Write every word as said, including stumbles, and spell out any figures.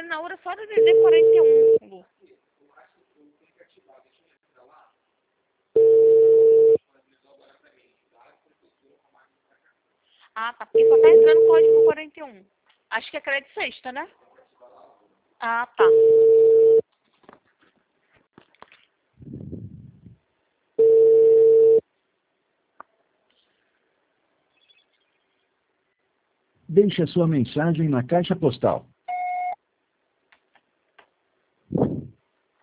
trabalhando na hora só do D D quarenta e um, Lu. Ah, tá. Porque só tá entrando o código quarenta e um. Acho que é crédito sexta, né? Ah, tá. Deixe a sua mensagem na caixa postal